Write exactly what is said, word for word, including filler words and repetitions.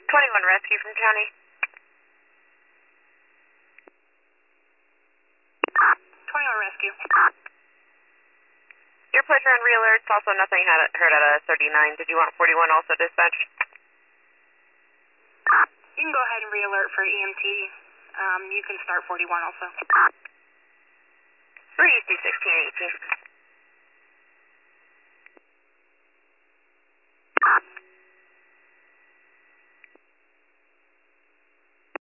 twenty-one rescue from county. twenty-one rescue. Your pleasure and re-alerts. Also, nothing had heard at a thirty-nine. Did you want forty-one also dispatched? You can go ahead and re-alert for E M T. Um, you can start forty-one also. We're used to sixteen eighteen.